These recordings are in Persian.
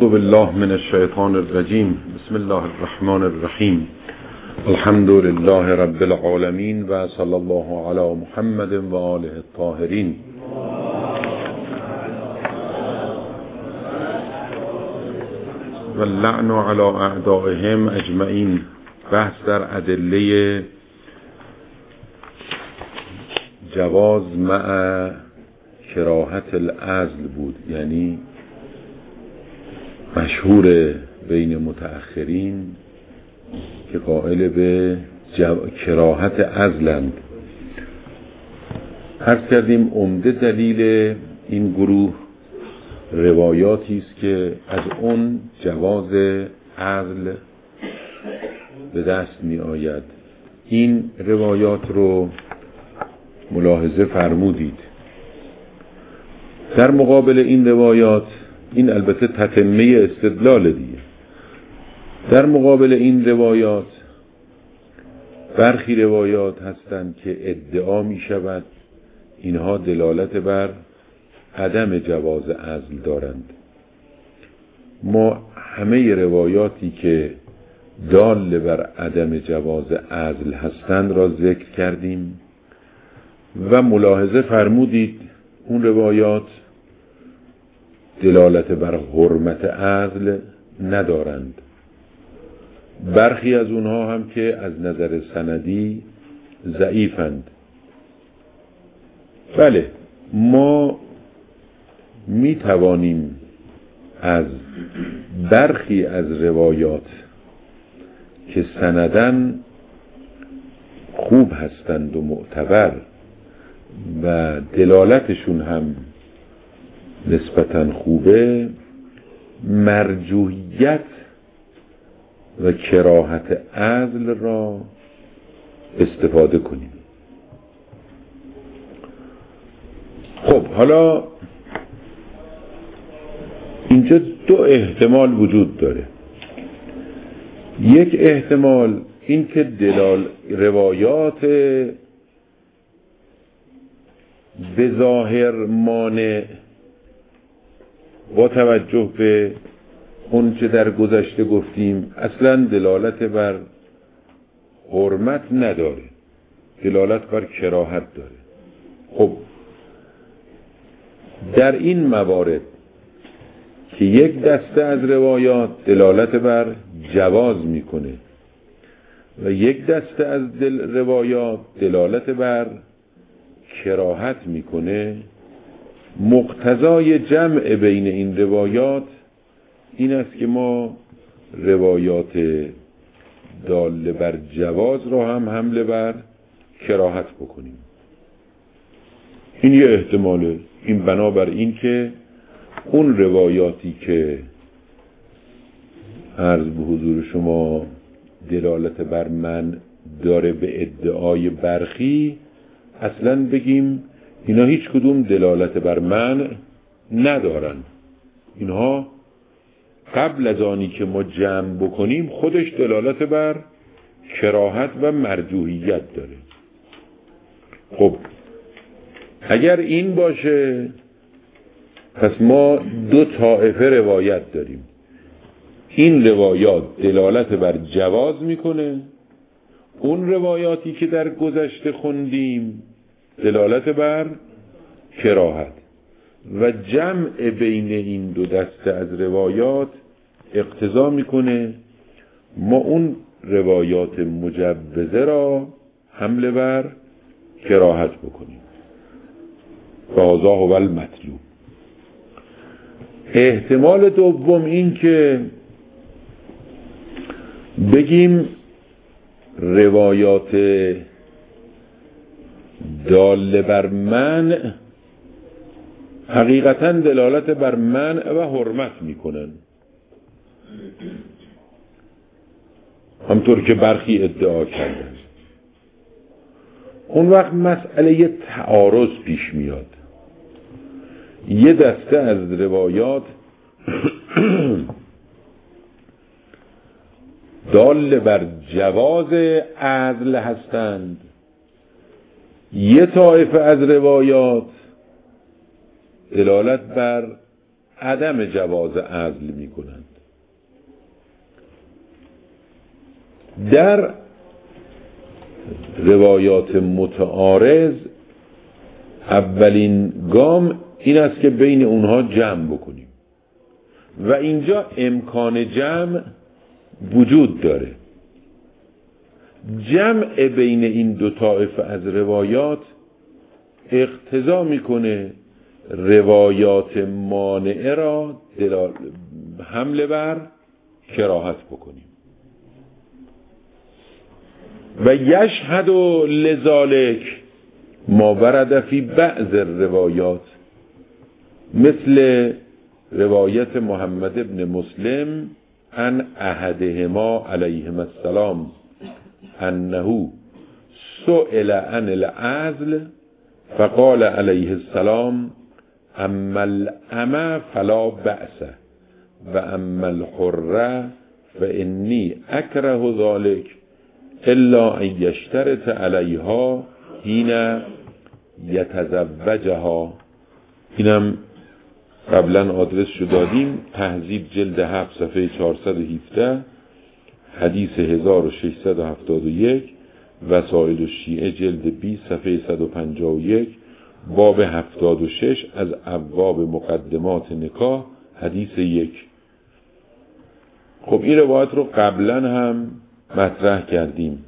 بالله من الشیطان الرجیم. بسم الله الرحمن الرحیم. الحمد لله رب العالمین و صلی الله علی محمد و آله الطاهرین. و اللعن علی اعدائهم اجمعین. بحث در ادله جواز مع کراهت العزل بود، یعنی مشهور بین متأخرین که قائل به کراهت عزلند. عرض کردیم عمده دلیل این گروه روایاتی است که از اون جواز عزل به دست می آید. این روایات رو ملاحظه فرمودید. در مقابل این روایات، این البته تتمه استدلال دیگه، در مقابل این روایات برخی روایات هستند که ادعا می شود اینها دلالت بر عدم جواز عزل دارند. ما همه روایاتی که دال بر عدم جواز عزل هستند را ذکر کردیم و ملاحظه فرمودید اون روایات دلالت بر حرمت عزل ندارند. برخی از اونها هم که از نظر سندی ضعیفند. بله، ما می توانیم از برخی از روایات که سنداً خوب هستند و معتبر و دلالتشون هم نسبتاً خوبه، مرجوحیت و کراهت عزل را استفاده کنیم. خب حالا اینجا دو احتمال وجود داره. یک احتمال این که روایات به ظاهر مانع با توجه به اون چه در گذشته گفتیم اصلا دلالت بر حرمت نداره، دلالت بر کراهت داره. خب در این موارد که یک دسته از روایات دلالت بر جواز میکنه و یک دسته از روایات دلالت بر کراهت میکنه، مقتضای جمع بین این روایات این است که ما روایات داله بر جواز را هم حمله بر کراهت بکنیم. این یه احتماله. این بنابر این که اون روایاتی که عرض به حضور شما دلالت بر من داره به ادعای برخی، اصلا بگیم اینا هیچ کدوم دلالت بر من ندارن. اینها قبل از آنی که ما جمع بکنیم خودش دلالت بر کراهت و مرجوحیت داره. خب اگر این باشه پس ما دو طایفه روایت داریم. این روایات دلالت بر جواز میکنه، اون روایاتی که در گذشته خوندیم دلالت بر کراهت، و جمع بین این دو دسته از روایات اقتضا میکنه ما اون روایات مجوزه را حمله بر کراهت بکنیم. فهذا هو المطلوب. احتمال دوم این که بگیم روایات داله بر منع حقیقتاً دلالت بر منع و حرمت میکنن، همطور که برخی ادعا کردن. اون وقت مسئله تعارض پیش میاد. یه دسته از روایات دال بر جواز عزل هستند، یه طایفه از روایات دلالت بر عدم جواز عزل می کنند. در روایات متعارض اولین گام این است که بین اونها جمع بکنیم و اینجا امکان جمع وجود داره. جمع بین این دو طایفه از روایات اقتضا میکنه روایات مانعه را حمله بر کراهت بکنیم. و یشهد لذالک ما ورد فی بعض الروایات، مثل روایت محمد ابن مسلم عن احدهما علیهما السلام انه سئل عن العزل فقال علیه السلام اما الأمة فلا بأس و اما الحرة فإنی اکره ذلك الا ان یشترط علیها حین یتزوجها. اینم قبلا آدرس شو دادیم، تهذیب جلد 7 صفحه 417، حدیث 1671، وسائل الشیعه جلد 20 صفحه 151، باب 76 از ابواب مقدمات نکاح، حدیث 1. خب این روایت رو قبلا هم مطرح کردیم،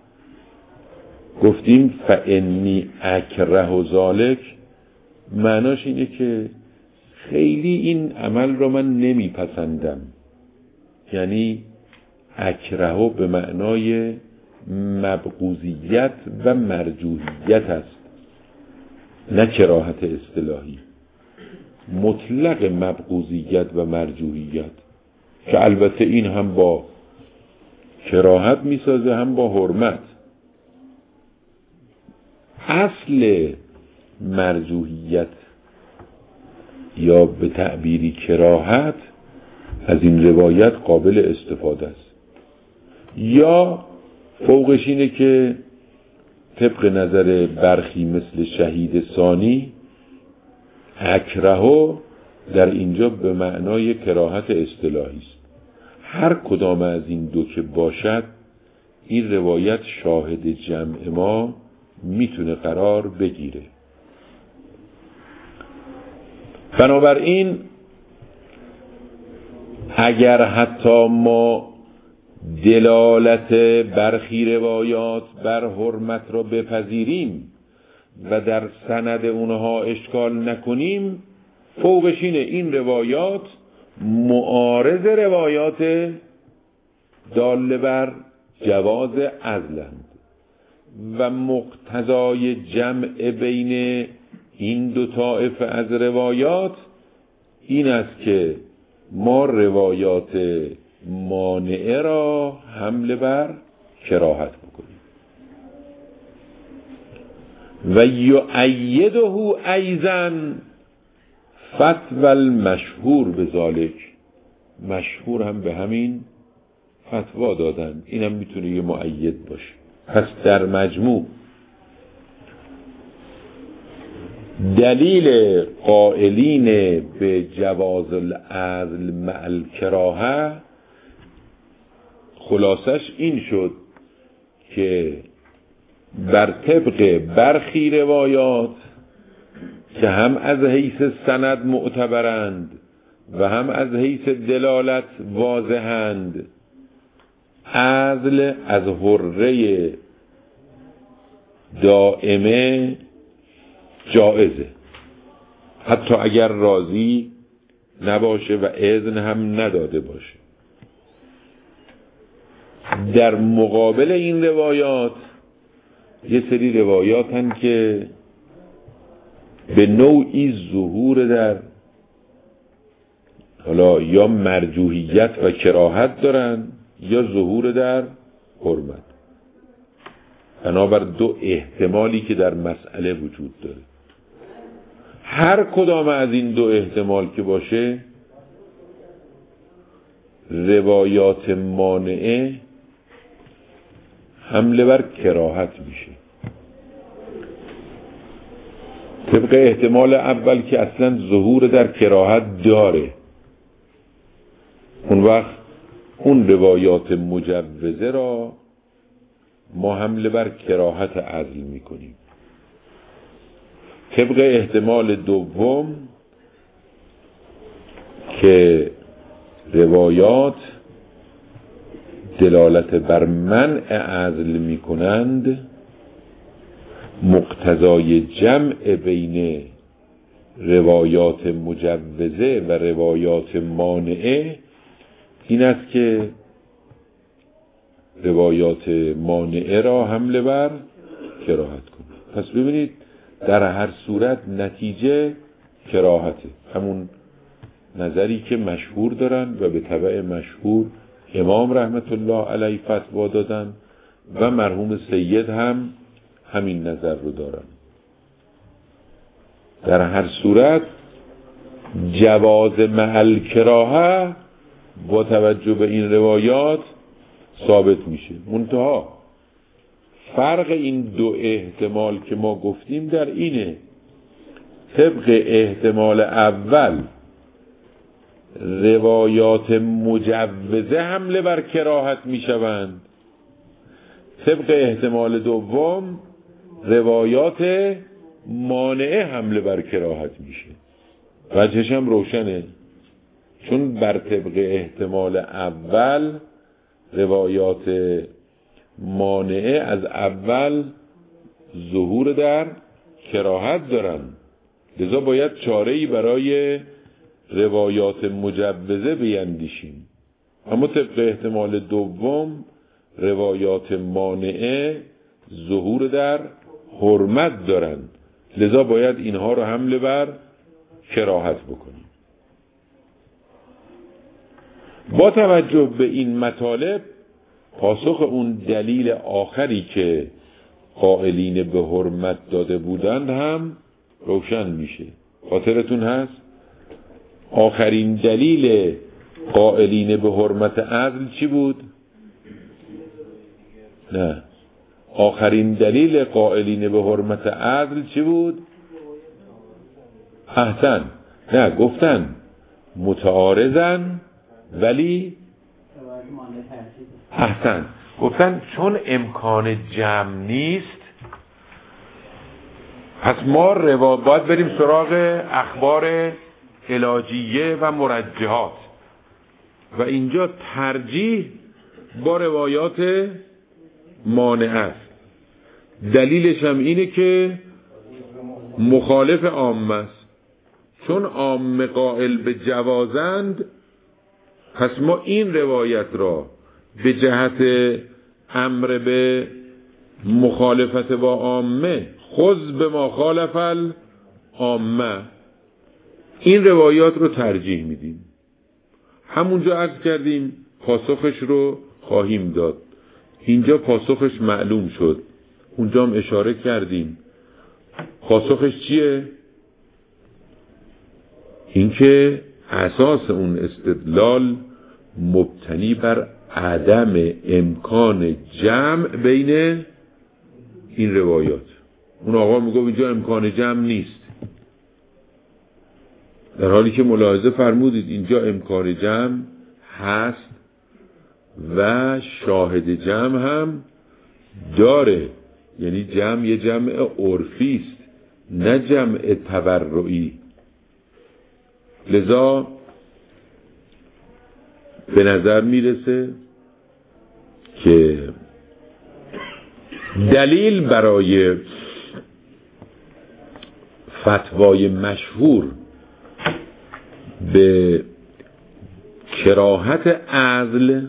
گفتیم فانی اکره ذالک، معناش اینه که خیلی این عمل رو من نمیپسندم. یعنی اکره به معنای مبغوضیت و مرجوحیت است، نه کراهت اصطلاحی، مطلق مبغوضیت و مرجوحیت، که البته این هم با کراهت میسازه هم با حرمت. اصل مرجوحیت یا به تعبیری کراهت از این روایت قابل استفاده است. یا فوقش اینه که طبق نظر برخی مثل شهید ثانی، اکرهو در اینجا به معنای کراهت اصطلاحی است. هر کدام از این دو که باشد، این روایت شاهد جمع ما میتونه قرار بگیره. بنابراین اگر حتی ما دلالت برخی روایات بر حرمت را بپذیریم و در سند اونها اشکال نکنیم، فوقش اینه این روایات معارض روایات دال بر جواز عزلند و مقتضای جمع بین این دو طایفه از روایات این است که ما روایات مانعه را حمله بر کراهت بکنیم. و یؤیده ایضا فتوى المشهور بذالک، مشهور هم به همین فتوا دادن، اینم میتونه یه مؤید باشه. پس در مجموع دلیل قائلین به جواز العزل مع الکراهه خلاصش این شد که بر طبق برخی روایات که هم از حیث سند معتبرند و هم از حیث دلالت واضحند، عزل از حره دائمه جائزه، حتی اگر راضی نباشه و اذن هم نداده باشه. در مقابل این روایات یه سری روایات هستند که به نوعی ظهور در حالا یا مرجوحیت و کراهت دارن یا ظهور در حرمت. بنابر دو احتمالی که در مسئله وجود داره، هر کدام از این دو احتمال که باشه، روایات مانعه حمله بر کراهت میشه. طبق احتمال اول که اصلا ظهور در کراهت داره، اون وقت اون روایات مجوزه را ما حمله بر کراهت عزل میکنیم. طبق احتمال دوم که روایات دلالت بر منع عزل میکنند، مقتضای جمع بین روایات مجوزه و روایات مانعه این است که روایات مانعه را حمله بر کراهت کنید. پس ببینید در هر صورت نتیجه کراهته، همون نظری که مشهور دارن و به تبع مشهور امام رحمت الله علیه فتوا دادن و مرحوم سید هم همین نظر رو دارن. در هر صورت جواز محل کراهه با توجه به این روایات ثابت میشه. منتها فرق این دو احتمال که ما گفتیم در اینه: طبق احتمال اول روایات مجوزه حمله بر کراهت میشوند، طبق احتمال دوم روایات مانعه حمله بر کراهت میشه. وجهش هم روشنه، چون بر طبق احتمال اول روایات مانعه از اول ظهور در کراهت دارن، لذا باید چاره‌ای برای روایات مجوزه بیندیشیم. اما طبق احتمال دوم روایات مانعه ظهور در حرمت دارند، لذا باید اینها رو حمله بر کراهت بکنیم. با توجه به این مطالب پاسخ اون دلیل آخری که قائلین به حرمت داده بودند هم روشن میشه. خاطرتون هست آخرین دلیل قائلین به حرمت عزل چی بود؟ نه، آخرین دلیل قائلین به حرمت عزل چی بود؟ احسن، نه گفتن متعارضن ولی احسن، گفتن چون امکان جمع نیست پس ما باید بریم سراغ اخبار علاجیه و مرجحات و اینجا ترجیح با روایات مانع است. دلیلش هم اینه که مخالف عامه است، چون عامه قائل به جوازند پس ما این روایت را به جهت امر به مخالفت با عامه خذ به ما خالف العامه این روایات رو ترجیح میدیم. همونجا عرض کردیم پاسخش رو خواهیم داد، اینجا پاسخش معلوم شد، اونجا هم اشاره کردیم. پاسخش چیه؟ اینکه اساس اون استدلال مبتنی بر عدم امکان جمع بین این روایات. اون آقا میگه اینجا امکان جمع نیست، در حالی که ملاحظه فرمودید اینجا امکان جمع هست و شاهد جمع هم داره، یعنی جمع یه جمع عرفی است نه جمع تبرعی. لذا به نظر میرسه که دلیل برای فتوای مشهور به کراهت عزل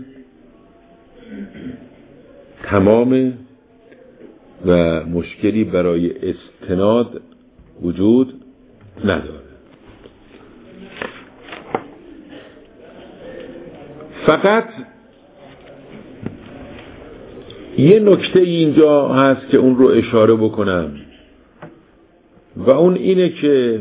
تمام و مشکلی برای استناد وجود نداره. فقط یه نکته اینجا هست که اون رو اشاره بکنم و اون اینه که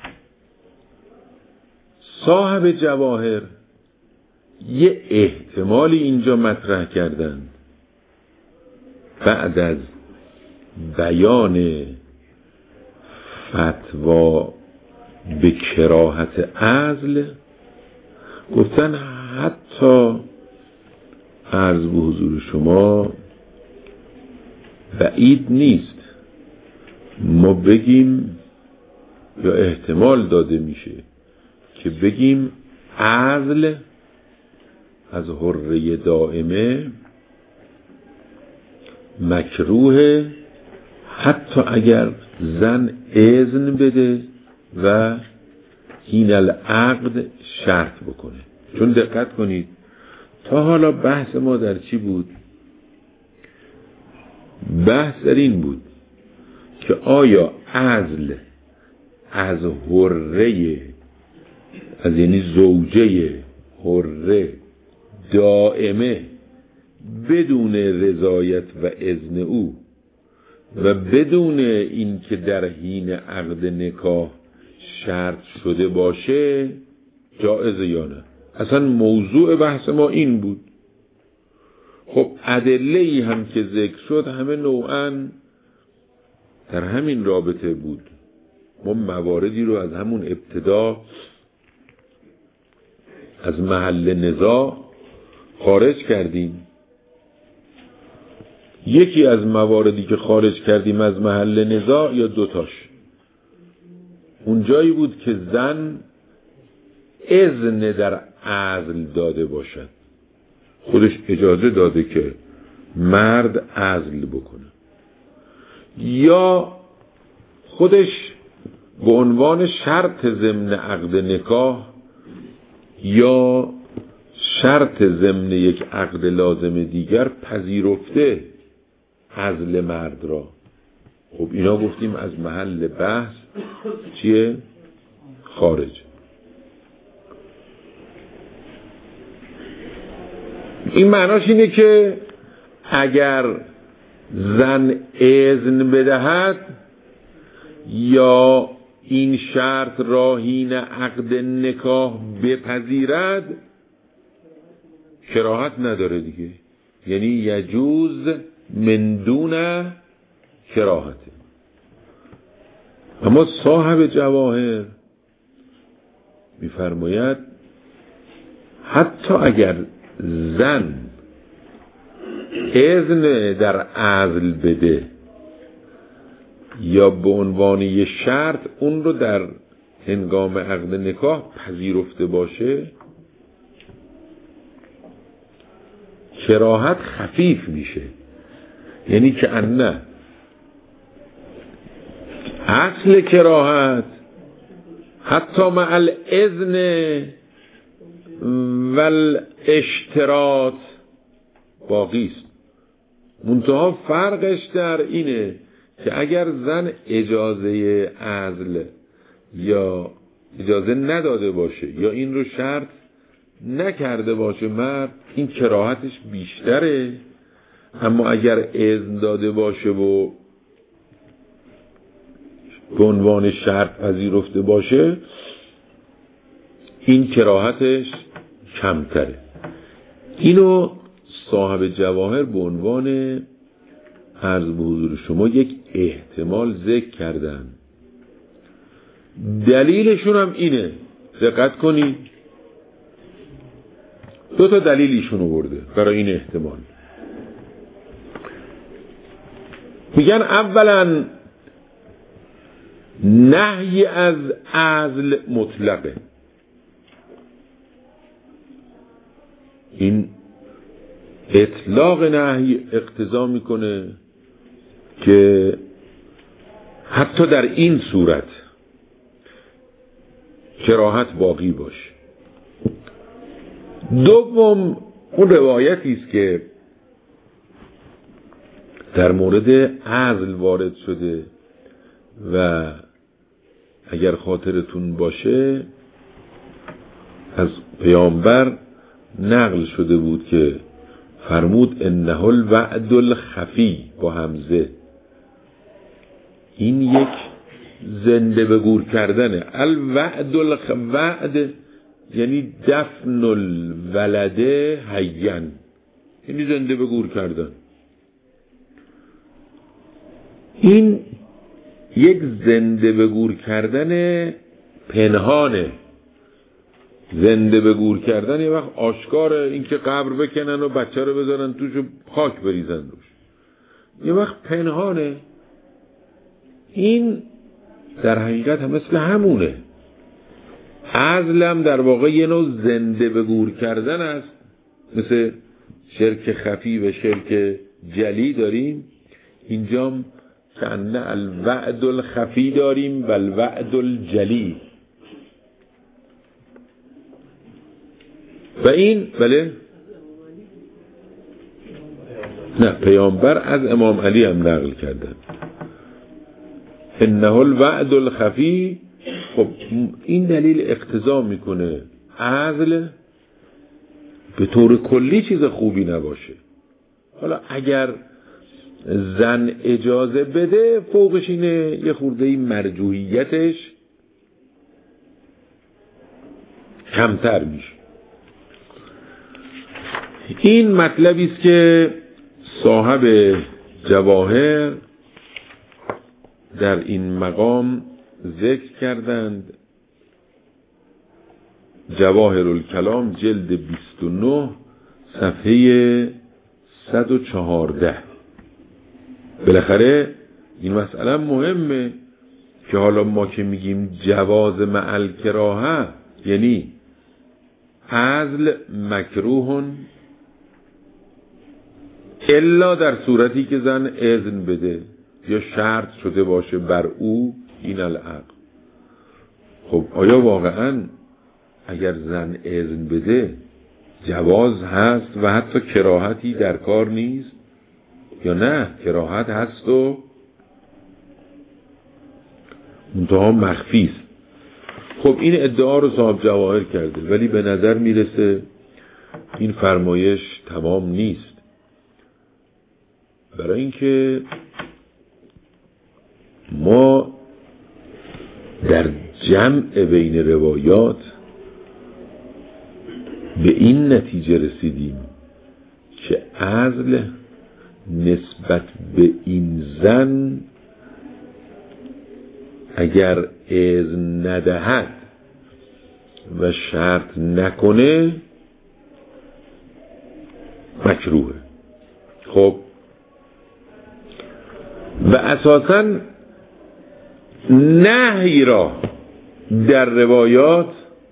صاحب جواهر یه احتمالی اینجا مطرح کردن بعد از بیان فتوا به کراهت عزل گفتن حتی عرض به حضور شما بعید نیست ما بگیم یا احتمال داده میشه که بگیم عزل از حره دائمه مکروه حتی اگر زن اذن بده و این العقد شرط بکنه. چون دقت کنید تا حالا بحث ما در چی بود؟ بحث در این بود که آیا عزل از حره، از یعنی زوجه حره دائمه بدون رضایت و اذن او و بدون این که در حین عقد نکاح شرط شده باشه جائزه یا نه؟ اصلا موضوع بحث ما این بود. خب ادله‌ای هم که ذکر شد همه نوعاً در همین رابطه بود. ما مواردی رو از همون ابتدا از محل نزاع خارج کردیم. یکی از مواردی که خارج کردیم از محل نزاع یا دوتاش اون جایی بود که زن اذن در عزل داده باشد، خودش اجازه داده که مرد عزل بکنه، یا خودش به عنوان شرط ضمن عقد نکاح یا شرط ضمن یک عقد لازم دیگر پذیرفته عزل مرد را. خب اینا گفتیم از محل بحث چیه؟ خارج. این معناش اینه که اگر زن اذن بدهد یا این شرط را حین عقد نکاح بپذیرد کراهت نداره دیگه، یعنی یجوز من دون کراهت. اما صاحب جواهر میفرماید حتی اگر زن اذن در عزل بده یا به عنوان یه شرط اون رو در هنگام عقد نکاح پذیرفته باشه کراهت خفیف میشه، یعنی که نه اصل کراهت حتی مع الاذن والاشتراط باقی است. منتها فرقش در اینه که اگر زن اجازه عزل یا اجازه نداده باشه یا این رو شرط نکرده باشه مرد، این کراهتش بیشتره. اما اگر اذن داده باشه و به عنوان شرط پذیرفته باشه این کراهتش کمتره. اینو صاحب جواهر به عنوان عرض به حضور شما یک احتمال ذکر کردن. دلیلشون هم اینه، دقت کنید، دو تا دلیل ایشون آورده برای این احتمال. میگن اولا نهی از عزل مطلقه. این اطلاق نهی اقتضا میکنه که حتی در این صورت کراهت باقی باشه. دوم اون روایتی است که در مورد عزل وارد شده و اگر خاطرتون باشه از پیامبر نقل شده بود که فرمود انه الوعد الخفی با همزه، این یک زنده به گور کردنه. وعد یعنی دفن الولده حیان، یعنی زنده به گور کردن. این یک زنده به گور کردن پنهانه. زنده به گور کردن یه وقت آشکاره، این که قبر بکنن و بچه رو بذارن توش و خاک بریزن روش، یه وقت پنهانه. این در حقیقت هم مثل همونه. عزلم در واقع یه نوع زنده به گور کردن است. مثل شرک خفی و شرک جلی داریم، اینجام کأن الوعد الخفی داریم و الوعد الجلی. و این بله نه، پیامبر از امام علی هم نقل کردن انه الوعد الخفی. خب این دلیل اقتضا میکنه عزل به طور کلی چیز خوبی نباشه. حالا اگر زن اجازه بده فوقش اینه یه خورده مرجوحیتش کمتر میشه. این مطلبی است که صاحب جواهر در این مقام ذکر کردند. جواهر الکلام جلد 29 صفحه 114. بالاخره این مسئله مهمه که حالا ما که میگیم جواز مع الکراهه، یعنی عزل مکروهن الا در صورتی که زن اذن بده یا شرط شده باشه بر او این العقل. خب آیا واقعا اگر زن اذن بده جواز هست و حتی کراهتی در کار نیست، یا نه کراهت هست و منتها مخفی است؟ خب این ادعا رو صاحب جواهر کرده، ولی به نظر میرسه این فرمایش تمام نیست. برای اینکه ما در جمع بین روایات به این نتیجه رسیدیم که عزل نسبت به این زن اگر اذن ندهد و شرط نکنه مکروهه. خب و اساساً نهی را در روایات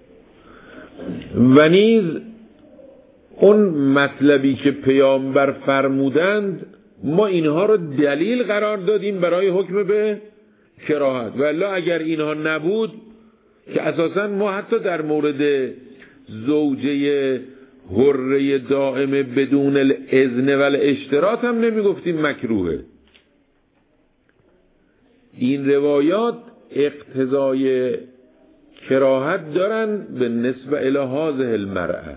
و نیز اون مطلبی که پیامبر فرمودند ما اینها رو دلیل قرار دادیم برای حکم به کراهت. والا اگر اینها نبود که اساساً ما حتی در مورد زوجه حره دائمه بدون الاذن و الاشتراط هم نمی گفتیم مکروهه. این روایات اقتضای کراهت دارن به نسبت الی هذه المرأة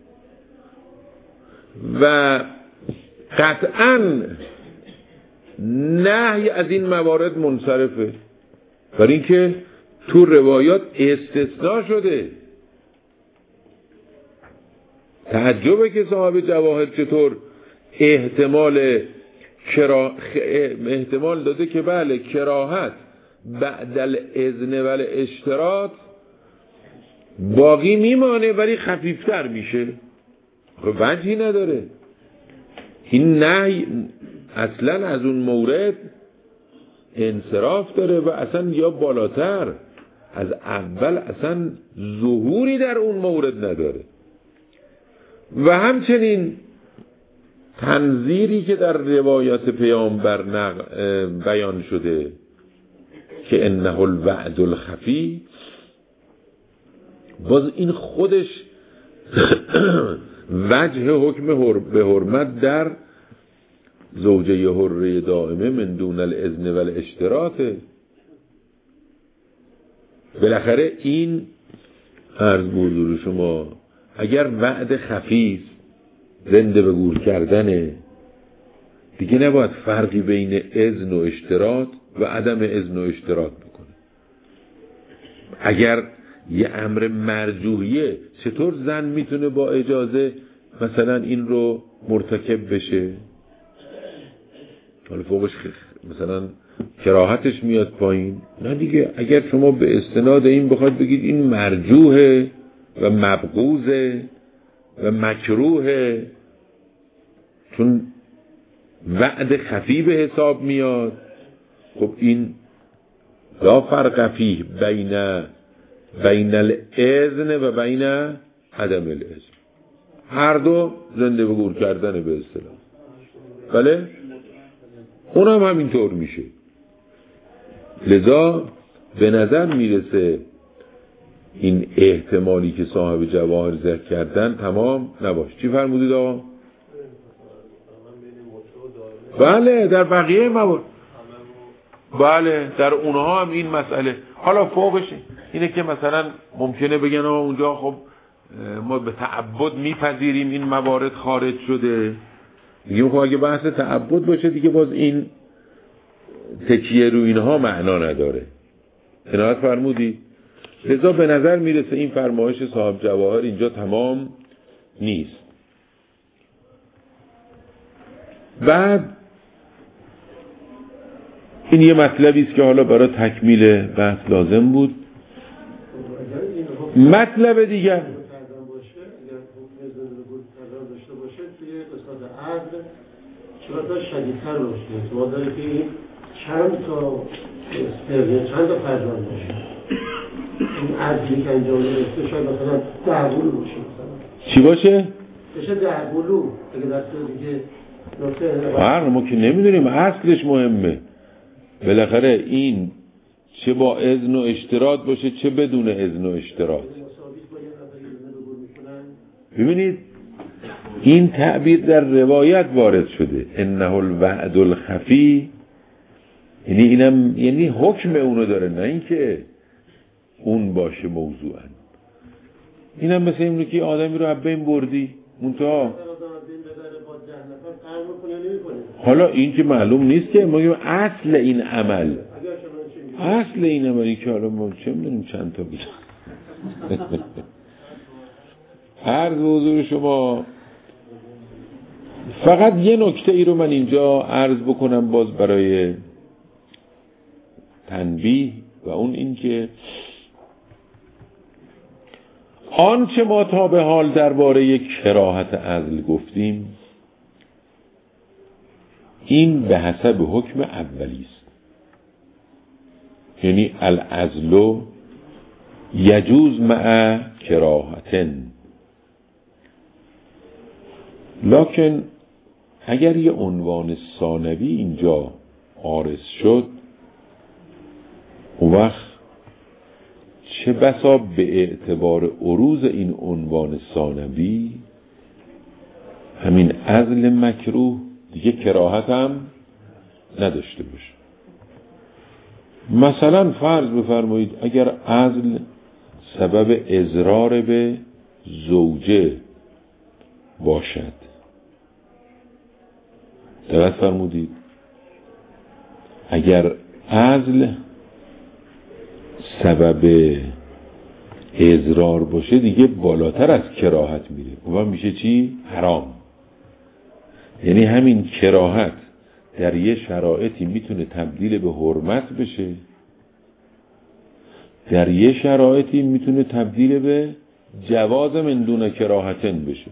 و قطعاً نهی از این موارد منصرفه، برای اینکه تو روایات استثناء شده. تعجبه که صاحب جواهر چطور احتمال داده که بله کراهت بعد الاذن و الاشتراط باقی میمانه ولی خفیفتر میشه. خب وجهی نداره. این نهی اصلا از اون مورد انصراف داره و اصلا یا بالاتر از اول اصلا ظهوری در اون مورد نداره. و همچنین تنظیری که در روایات پیامبر بیان شده که انه الوعد الخفی، باز این خودش وجه حکم به حرمت در زوجه حره دائمه من دون الاذن و الاشتراط. بالاخره این عرض بزرگ شما اگر وعد خفی زنده به گور کردنه دیگه نباید فرقی بین اذن و اشتراط و عدم اذن و اشتراط بکنه. اگر یه امر مرجوحیه چطور زن میتونه با اجازه مثلا این رو مرتکب بشه؟ حالا فوقش مثلا کراهتش میاد پایین. نه دیگه، اگر شما به استناد این بخواید بگید این مرجوحه و مبغوضه و مکروهه چون وعد خفی به حساب میاد، خب این لا فرق فیه بین الاذن و بین عدم الاذن، هر دو زنده به گور کردن به اصطلاح. بله اونم همینطور میشه. لذا به نظر میرسه این احتمالی که صاحب جواهر ذکر کردن تمام نباشه. چی فرمودید آقا؟ بله در بقیه موارد، بله در اونها هم این مسئله. حالا فوقش اینه که مثلا ممکنه بگن اونجا خب ما به تعبد میپذیریم این موارد خارج شده، میگیم خب اگه بحث تعبد باشه دیگه باز این تکیه رو اینها معنا نداره. عنایت فرمودی. لذا به نظر میرسه این فرمایش صاحب جواهر اینجا تمام نیست. بعد این یه مطلبی است که حالا برای تکمیل بحث لازم بود. مطلب دیگر چرا شدیدتر باشه؟ ما داره که این چند تا فرزند باشه، این عدلی که انجام گرفته شاید مثلا 10 بلو باشه، مثلا چی باشه؟ بشه 10 بلو اگه دست دیگه نکته ما که نمیدونیم، اصلش مهمه. بالاخره این چه با اذن و اشتراط باشه چه بدون اذن و اشتراط. ببینید این تعبیر در روایت وارد شده، انه الوعد الخفی، یعنی اینم یعنی حکم اونو داره، نه اینکه اون باشه موضوعا. اینم مثل اینه که آدمی رو بین بردی منتها حالا این که معلوم نیست که ما اصل این عمل این که حالا ما چه میدونیم چند تا بود. عرض به حضور شما فقط یه نکته ای رو من اینجا عرض بکنم باز برای تنبیه، و اون این که آنچه ما تا به حال درباره کراهت عزل گفتیم این به حسب حکم اولی است، یعنی العزل یجوز مع کراهتن. لکن اگر یه عنوان ثانوی اینجا عارض شد، اون وقت چه بسا به اعتبار عروض این عنوان ثانوی همین عزل مکروه دیگه کراهت هم نداشته باشه. مثلا فرض بفرمایید اگر عزل سبب اضرار به زوجه باشد، دقت فرمودید، اگر عزل سبب اضرار باشه دیگه بالاتر از کراهت میره، اون میشه چی؟ حرام. یعنی همین کراهت در یه شرایطی میتونه تبدیل به حرمت بشه، در یه شرایطی میتونه تبدیل به جواز من دون کراهتن بشه.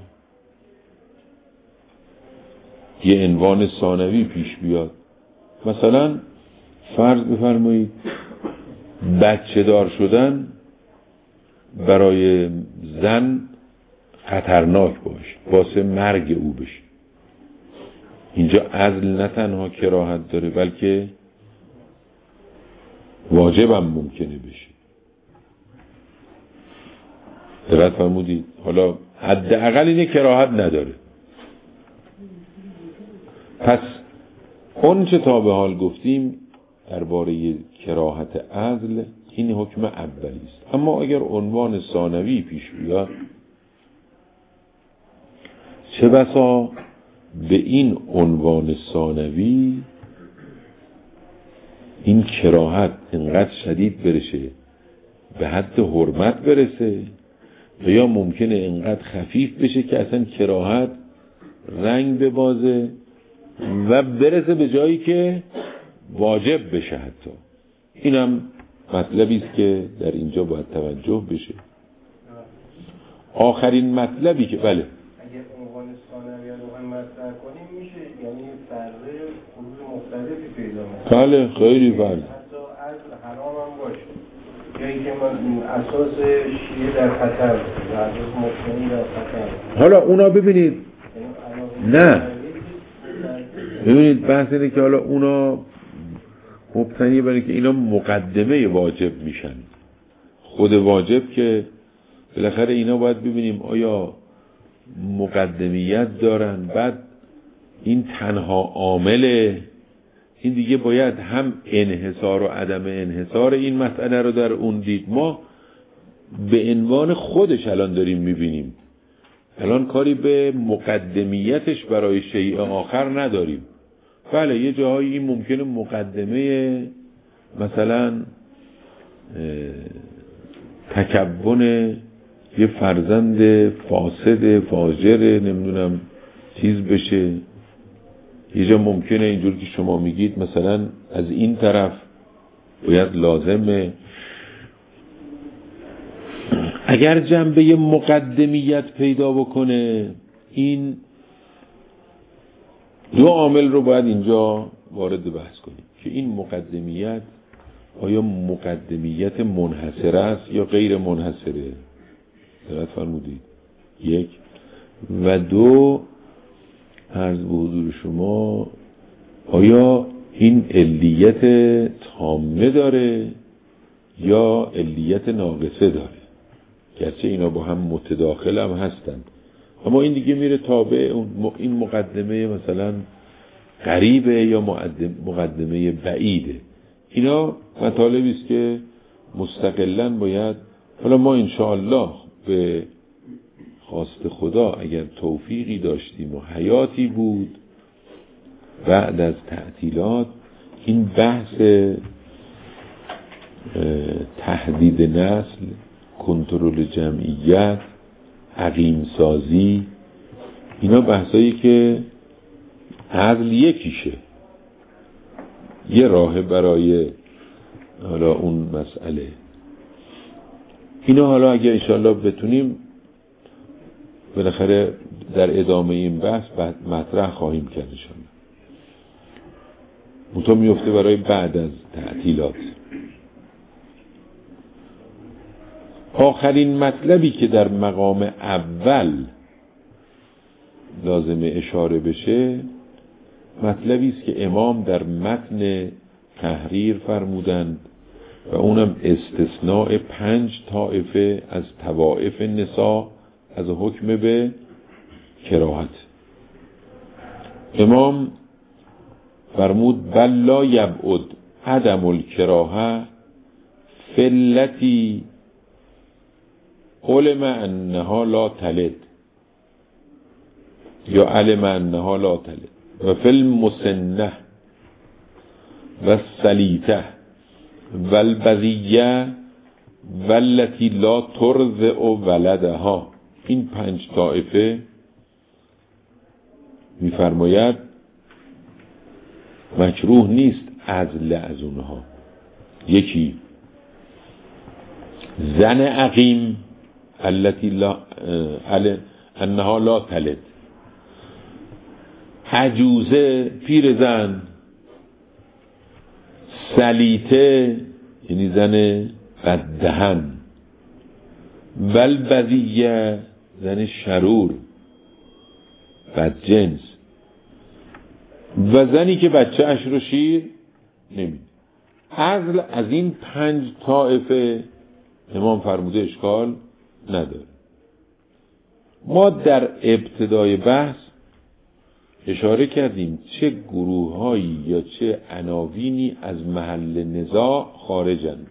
یه عنوان ثانوی پیش بیاد، مثلا فرض بفرمایید بچه دار شدن برای زن خطرناک باشه، واسه مرگ او بشه. اینجا عزل نه تنها کراهت داره بلکه واجب هم ممکنه بشه. دقت فرمودید؟ حالا حداقل اینه کراهت نداره. پس اون چه تا به حال گفتیم درباره کراهت عزل این حکم اولی است. اما اگر عنوان ثانوی پیش بیاد، چه بسا به این عنوان ثانوی این کراهت انقدر شدید برشه به حد حرمت برسه، و یا ممکنه انقدر خفیف بشه که اصلا کراهت رنگ ببازه و برسه به جایی که واجب بشه. حتی اینم مطلبی است که در اینجا باید توجه بشه. آخرین مطلبی که بله اگر عنوان ثانویه رو هم مطرح کنیم میشه، یعنی فرض خروج مختلفی پیدا میشه. بله خیلی فرض. حتی عدل حرام هم باشه، جایی که من اساس شیعه در خطر باشه، اساس مسلمی در خطر. حالا اونا ببینید نه ببینید بحث اینه که حالا اونا مبتنی بر اینکه اینا مقدمه واجب میشن. خود واجب که بالاخره اینا باید ببینیم آیا مقدمیت دارن، بعد این تنها عامل این دیگه باید هم انحصار و عدم انحصار این مسئله رو در اون دید. ما به عنوان خودش الان داریم میبینیم، الان کاری به مقدمیتش برای شیء آخر نداریم. بله یه جاهایی این ممکنه مقدمه مثلا تکون یه فرزند فاسد فاجر نمیدونم چیز بشه، یه جا ممکنه اینجور که شما میگید مثلا از این طرف باید لازمه اگر جنبه مقدمیت پیدا بکنه. این دو عامل رو باید اینجا وارد بحث کنیم که این مقدمیت آیا مقدمیت منحصره است یا غیر منحصره. دقت فرمودید. یک و دو عرض به حضور شما آیا این علیت تامه داره یا علیت ناقصه داره، گرچه اینا با هم متداخل هم هستن، اما این دیگه میره تابع این مقدمه مثلا قریبه یا مقدمه بعیده. اینا مطالبی است که مستقلاً باید، حالا ما انشاءالله به خواست خدا اگر توفیقی داشتیم و حیاتی بود بعد از تعطیلات این بحث تحدید نسل، کنترل جمعیت، عقیم سازی، اینا بحثایی که عقل یکیشه، یه راه برای حالا اون مسئله. اینا حالا اگه انشاءالله بتونیم بالاخره در ادامه این بحث مطرح خواهیم کرد انشاءالله. منطقه میفته برای بعد از تعطیلات. آخرین مطلبی که در مقام اول لازمه اشاره بشه مطلبی است که امام در متن تحریر فرمودند و اونم استثناء 5 طائفه از طوائف نساء از حکم به کراهت. امام فرمود بل لا یبعد عدم الکراهه فلتی علم انها لا تلد یا علم انها لا تلد و فی المسنه و السلیته و البذیه و التي لا ترضع ولدها. این 5 طائفه میفرماید مکروه نیست عزل از اونها. یکی زن عقیم التي لا انها لا تلد، عجوزه پیر زن، سلیته یعنی زن بددهن، بلبذیه زن شرور بدجنس و زنی که بچه اش رو شیر نمید. عزل از این 5 طائفه امام فرموده اشکال نداره. ما در ابتدای بحث اشاره کردیم چه گروه‌هایی یا چه عناوینی از محل نزاع خارجند.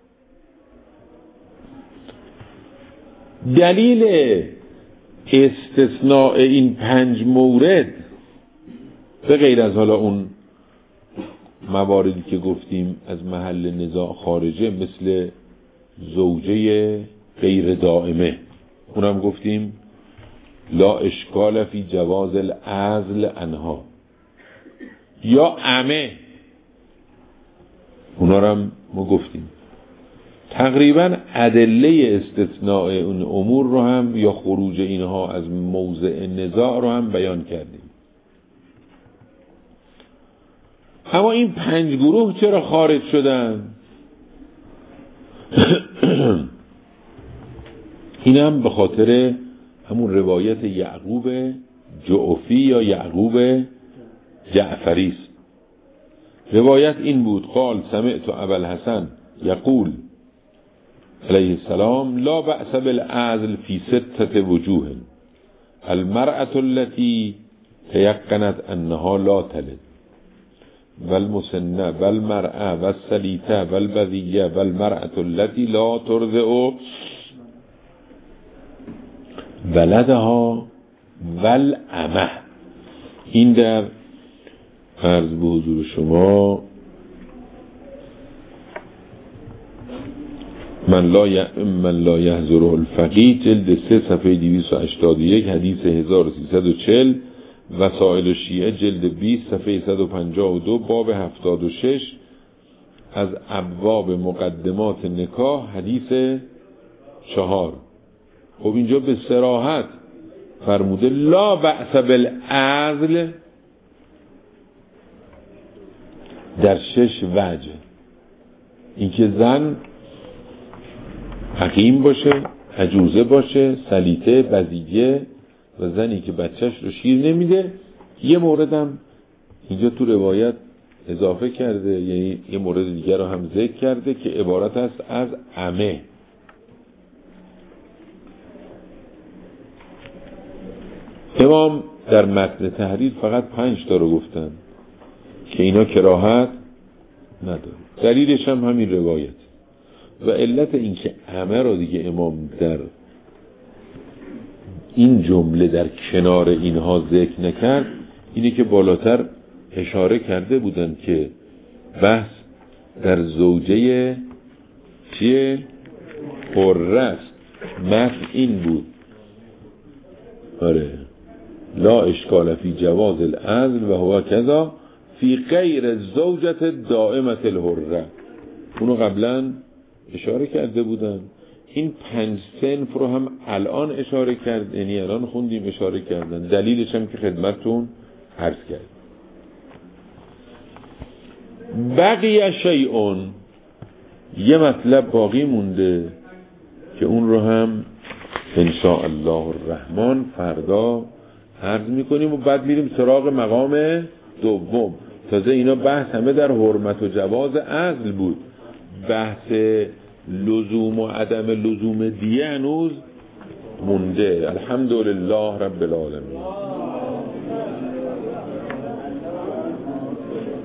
دلیل استثناء این 5 مورد به غیر از حالا اون مواردی که گفتیم از محل نزاع خارجه مثل زوجه غیر دائمه، اونم گفتیم لا اشکال فی جواز العزل عنها، یا عمه اونا رو هم ما گفتیم. تقریبا ادله استثناء اون امور رو هم یا خروج اینها از موضع نزاع رو هم بیان کردیم. اما این 5 گروه چرا خارج شدن؟ این هم به خاطر همون روایت یعقوب جعفی یا یعقوب جعفری است. روایت این بود: قال سمعت ابا الحسن یقول علیه السلام لا بأس بالعزل فی 6 وجوه المرأة التي تيقنت انها لا تلد والمسنة والمرأة والسلیطة والبذیة والمرأة التي لا ترضع ولدها والامه. این در عرض به حضور شما من لا یحضره الفقیه جلد 3 صفحه 281 حدیث 1340 وسائل الشیعه جلد 20 صفحه 152 باب 76 از ابواب مقدمات نکاح حدیث 4. خب اینجا به صراحت فرموده لا بأس بالعزل در 6 وجه. اینکه زن حکیم باشه، عجوزه باشه، سلیطه، بذیه و زنی که بچهش رو شیر نمیده. یه موردم اینجا تو روایت اضافه کرده، یعنی یه مورد دیگر رو هم ذکر کرده که عبارت است از عمه. امام در متن تحریر فقط 5 تا رو گفتن که اینا کراهت نداره. دلیلش هم همین روایت و علت این که عمه رو دیگه امام در این جمله در کنار اینها ذکر نکرد اینه که بالاتر اشاره کرده بودن که بحث در زوجه چیه؟ حره است. متن این بود آره لا اشکال فی جواز العزل و هو کذا فی غیر زوجت دائمت الحره. اونو قبلا اشاره کرده بودن. این 5 صنف رو هم الان اشاره کرد، یعنی الان خوندیم اشاره کردن. دلیلش هم که خدمتتون عرض کرد. بقیه شیئون، یه مطلب باقی مونده که اون رو هم ان شاء الله الرحمن فردا عرض میکنیم و بعد میریم سراغ مقام دوم. تازه اینا بحث همه در حرمت و جواز عزل بود. بحث لزوم و عدم لزوم دیه هنوز مونده. الحمدلله رب العالمین.